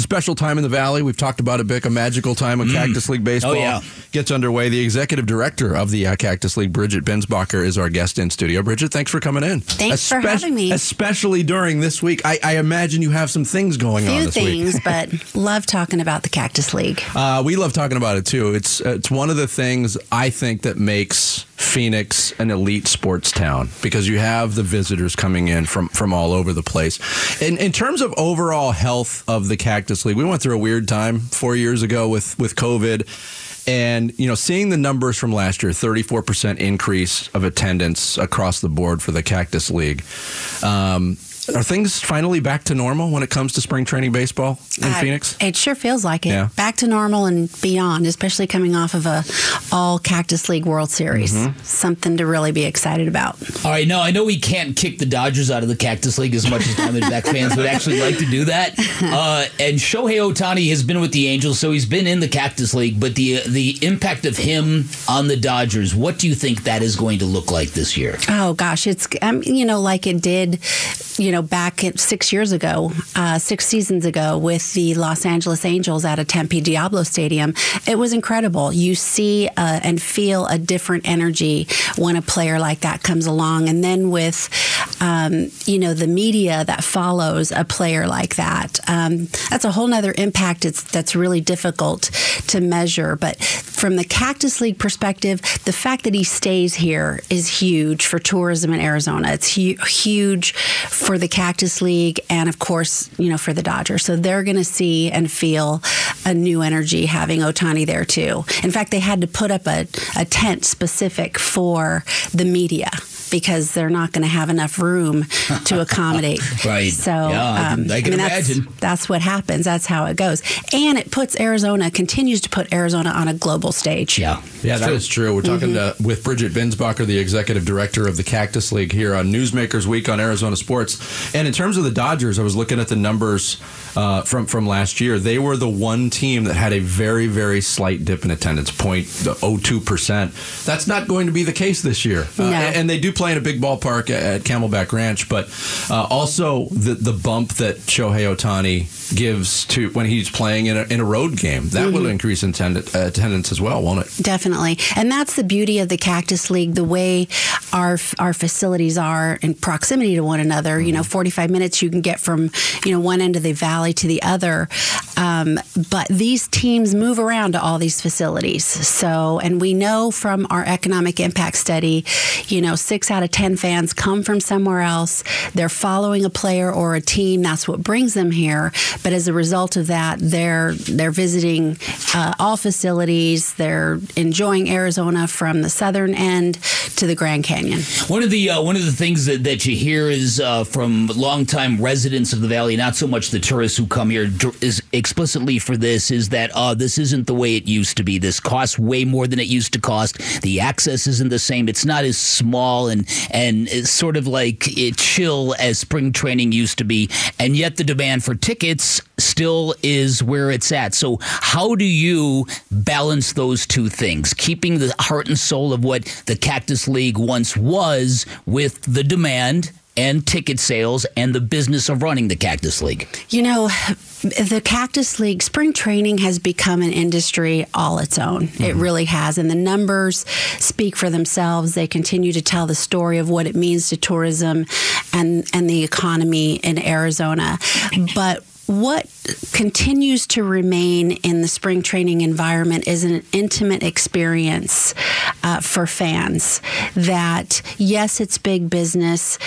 special time in the Valley. We've talked about it, Bick, a magical time when Cactus League baseball gets underway. The executive director of the Cactus League, Bridget Bensbacher, is our guest in studio. Bridget, thanks for coming in. Thanks for having me. Especially during this week. I imagine you have some things going on this week. Few things, but love talking about the Cactus League. We love talking about it, too. It's one of the things I think that makes Phoenix an elite sports town, because you have the visitors coming in from all over the place. In terms of overall health of the Cactus League, we went through a weird time 4 years ago with COVID. And, seeing the numbers from last year, 34% increase of attendance across the board for the Cactus League. Are things finally back to normal when it comes to spring training baseball in Phoenix? It sure feels like it. Yeah. Back to normal and beyond, especially coming off of a all Cactus League World Series. Something to really be excited about. All right, now I know we can't kick the Dodgers out of the Cactus League as much as Diamondback fans would actually like to do that. And Shohei Ohtani has been with the Angels, so he's been in the Cactus League. But the impact of him on the Dodgers, what do you think that is going to look like this year? Oh, gosh. It's, like it did, back 6 years ago, 6 seasons ago with the Los Angeles Angels at a Tempe Diablo Stadium. It was incredible. You see and feel a different energy when a player like that comes along. And then with, the media that follows a player like that, that's a whole nother impact that's really difficult to measure. But from the Cactus League perspective, the fact that he stays here is huge for tourism in Arizona. It's huge for the Cactus League and, of course, for the Dodgers. So they're going to see and feel a new energy having Ohtani there, too. In fact, they had to put up a tent specific for the media because they're not going to have enough room to accommodate. Right. So, I can imagine. That's what happens. That's how it goes. And it continues to put Arizona on a global stage. Yeah, that is true. We're talking with Bridget Bensbacher, the executive director of the Cactus League, here on Newsmakers Week on Arizona Sports. And in terms of the Dodgers, I was looking at the numbers from last year. They were the one team that had a very, very slight dip in attendance, 0.02%. That's not going to be the case this year. No. And they do play in a big ballpark at Camelback Ranch, but also the bump that Shohei Ohtani gives to when he's playing in a road game, that will increase attendance as well, won't it? Definitely. And that's the beauty of the Cactus League, the way our facilities are in proximity to one another. 45 minutes you can get from one end of the valley to the other. But these teams move around to all these facilities. So, and we know from our economic impact study, 6 out of 10 fans come from somewhere else. They're following a player or a team. That's what brings them here. But as a result of that, they're visiting all facilities. They're enjoying Arizona from the southern end to the Grand Canyon. One of the things that you hear is from longtime residents of the Valley, not so much the tourists who come here is explicitly for this, is that this isn't the way it used to be. This costs way more than it used to cost. The access isn't the same. It's not as small and it's sort of like chill as spring training used to be. And yet the demand for tickets still is where it's at. So how do you balance those two things, keeping the heart and soul of what the Cactus League once was with the demand and ticket sales and the business of running the Cactus League? The Cactus League, spring training has become an industry all its own. It really has. And the numbers speak for themselves. They continue to tell the story of what it means to tourism and the economy in Arizona. But what continues to remain in the spring training environment is an intimate experience for fans that, yes, it's big business.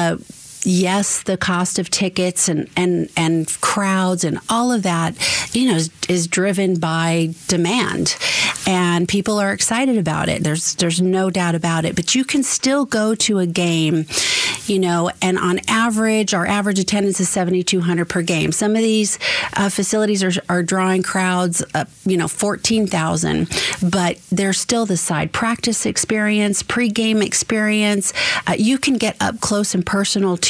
Yes, the cost of tickets and crowds and all of that, is driven by demand. And people are excited about it. There's no doubt about it. But you can still go to a game, and on average, our average attendance is 7,200 per game. Some of these facilities are drawing crowds, 14,000. But there's still the side practice experience, pregame experience. You can get up close and personal to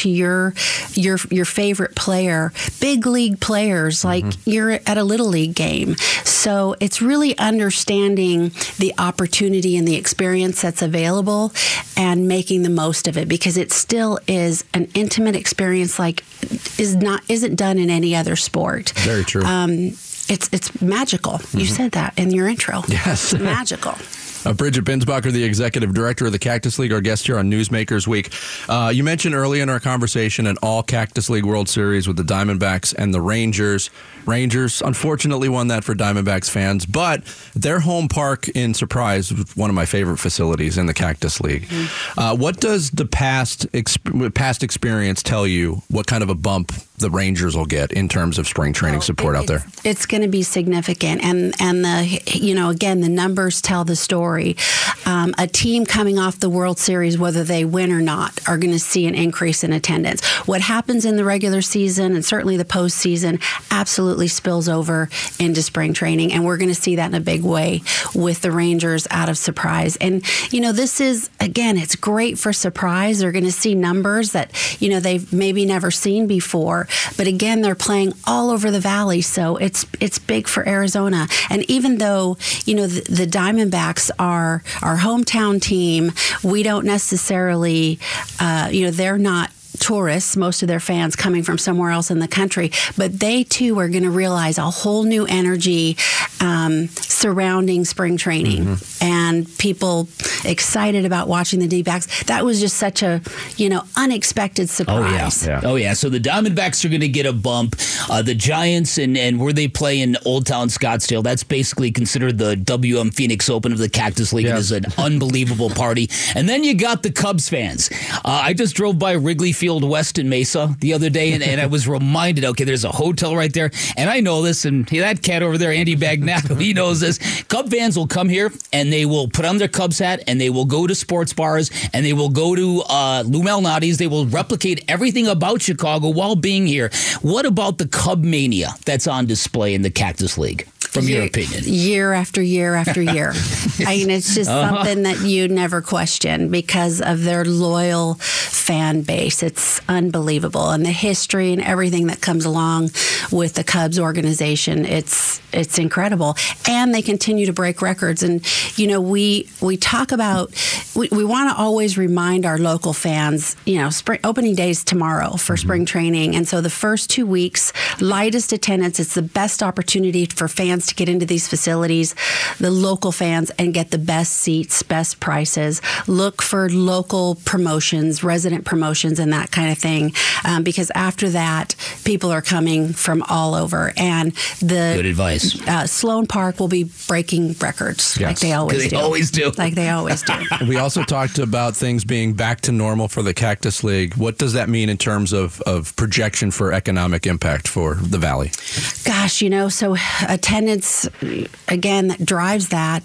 to your favorite player, big league players, like you're at a little league game. So it's really understanding the opportunity and the experience that's available and making the most of it, because it still is an intimate experience like isn't done in any other sport. Very true. It's magical. You said that in your intro. Yes. Magical. Bridget Binsbacher, the executive director of the Cactus League, our guest here on Newsmakers Week. You mentioned early in our conversation an all Cactus League World Series with the Diamondbacks and the Rangers. Rangers unfortunately won that for Diamondbacks fans, but their home park in Surprise was one of my favorite facilities in the Cactus League. What does the past experience tell you? What kind of a bump the Rangers will get in terms of spring training support out there? It's going to be significant, and again, the numbers tell the story. A team coming off the World Series, whether they win or not, are going to see an increase in attendance. What happens in the regular season and certainly the postseason absolutely spills over into spring training, and we're going to see that in a big way with the Rangers out of Surprise. And this is, again, it's great for Surprise. They're going to see numbers that they've maybe never seen before. But again, they're playing all over the valley, so it's big for Arizona. And even though the Diamondbacks are our hometown team, we don't necessarily they're not tourists, most of their fans coming from somewhere else in the country, but they too are going to realize a whole new energy surrounding spring training and people excited about watching the D-backs. That was just such a unexpected surprise. Oh yeah. So the Diamondbacks are going to get a bump. The Giants and where they play in Old Town Scottsdale, that's basically considered the WM Phoenix Open of the Cactus League. It is an unbelievable party. And then you got the Cubs fans. I just drove by Wrigley Field West in Mesa the other day, and I was reminded, okay, there's a hotel right there, and I know this, and that cat over there, Andy Bagnano, he knows this. Cub fans will come here, and they will put on their Cubs hat, and they will go to sports bars, and they will go to Lou Malnati's. They will replicate everything about Chicago while being here. What about the Cub mania that's on display in the Cactus League? From your opinion? Year after year after year. It's just something that you never question because of their loyal fan base. It's unbelievable. And the history and everything that comes along with the Cubs organization, it's incredible. And they continue to break records. And, we talk about, we want to always remind our local fans, spring opening days tomorrow for spring training. And so the first 2 weeks, lightest attendance, it's the best opportunity for fans to get into these facilities, the local fans, and get the best seats, best prices. Look for local promotions, resident promotions, and that kind of thing. Because after that, people are coming from all over. And good advice. Sloan Park will be breaking records like they always do. Like they always do. We also talked about things being back to normal for the Cactus League. What does that mean in terms of projection for economic impact for the Valley? Gosh, so attendance, again, that drives that.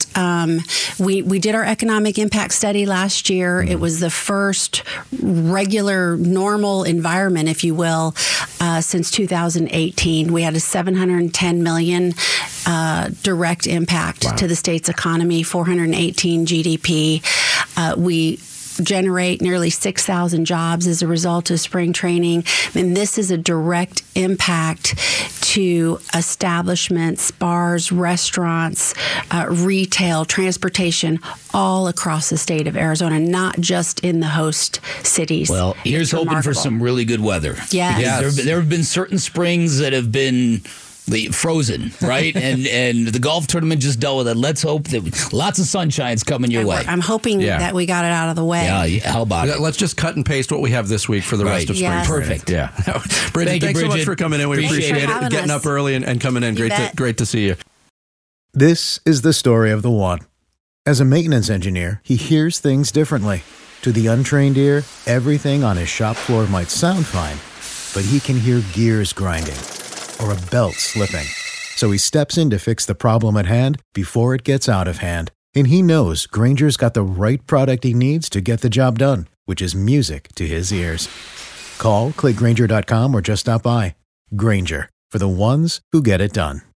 We did our economic impact study last year. It was the first regular, normal environment, if you will, since 2018. We had a $710 million direct impact to the state's economy, 418 GDP. We generate nearly 6,000 jobs as a result of spring training. And this is a direct impact to establishments, bars, restaurants, retail, transportation, all across the state of Arizona, not just in the host cities. Well, here's hoping for some really good weather. Yes. There have been certain springs that have been frozen, right? and the golf tournament just dealt with it. Let's hope that lots of sunshine's coming your way. I'm hoping that we got it out of the way. Yeah, how about it? Let's just cut and paste what we have this week for the rest of spring. Yes. Perfect. Yeah. Bridget, thanks so much for coming in. We appreciate it. Getting up early and coming in. Great to see you. This is the story of the one. As a maintenance engineer, he hears things differently. To the untrained ear, everything on his shop floor might sound fine, but he can hear gears grinding or a belt slipping. So he steps in to fix the problem at hand before it gets out of hand. And he knows Grainger's got the right product he needs to get the job done, which is music to his ears. Call, click Grainger.com, or just stop by. Grainger, for the ones who get it done.